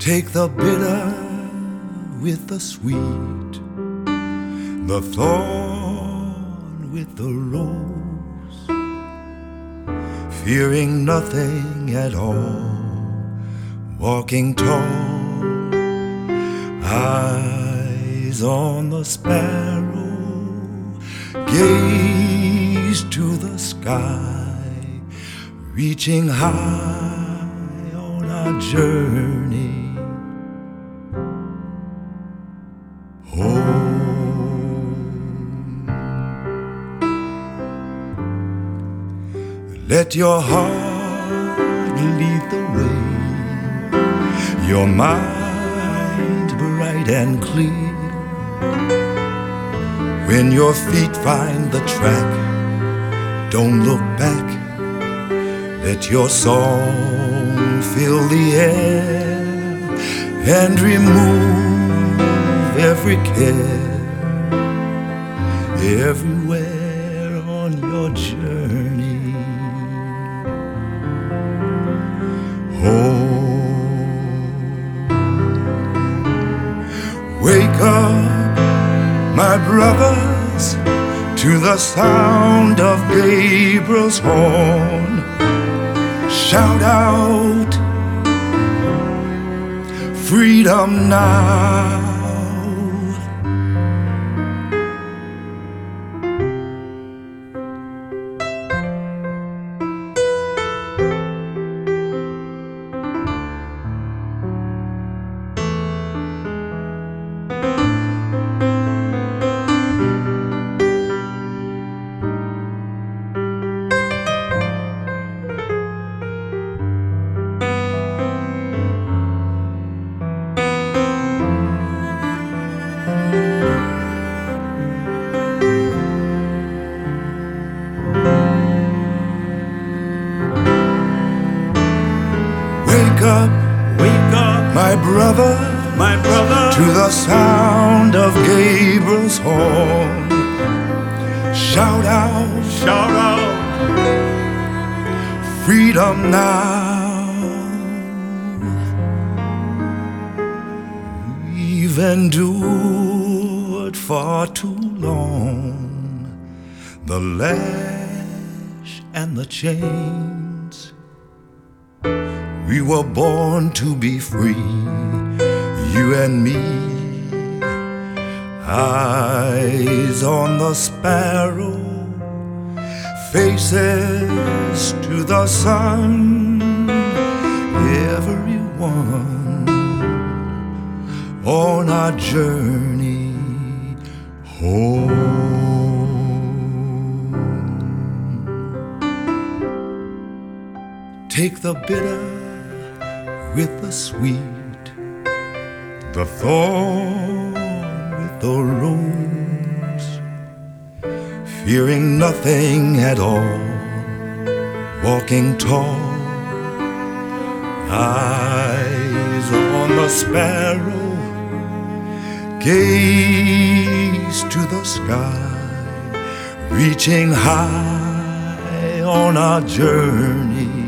Take the bitter with the sweet, the thorn with the rose, fearing nothing at all, walking tall, eyes on the sparrow, gaze to the sky, reaching high on our journey home. Let your heart lead the way, your mind bright and clear. When your feet find the track, don't look back. Let your song fill the air and remove every care. Everywhere on your journey home. Wake up, my brothers, to the sound of Gabriel's horn. Shout out, freedom now. Wake up, my brother, to the sound of Gabriel's horn. Shout out, freedom now. We've endured far too long the lash and the chains. We were born to be free, you and me. Eyes on the sparrow, faces to the sun. Everyone on our journey home. Take the bitter with the sweet, the thorn with the rose, fearing nothing at all, walking tall, eyes on the sparrow, gaze to the sky, reaching high on our journey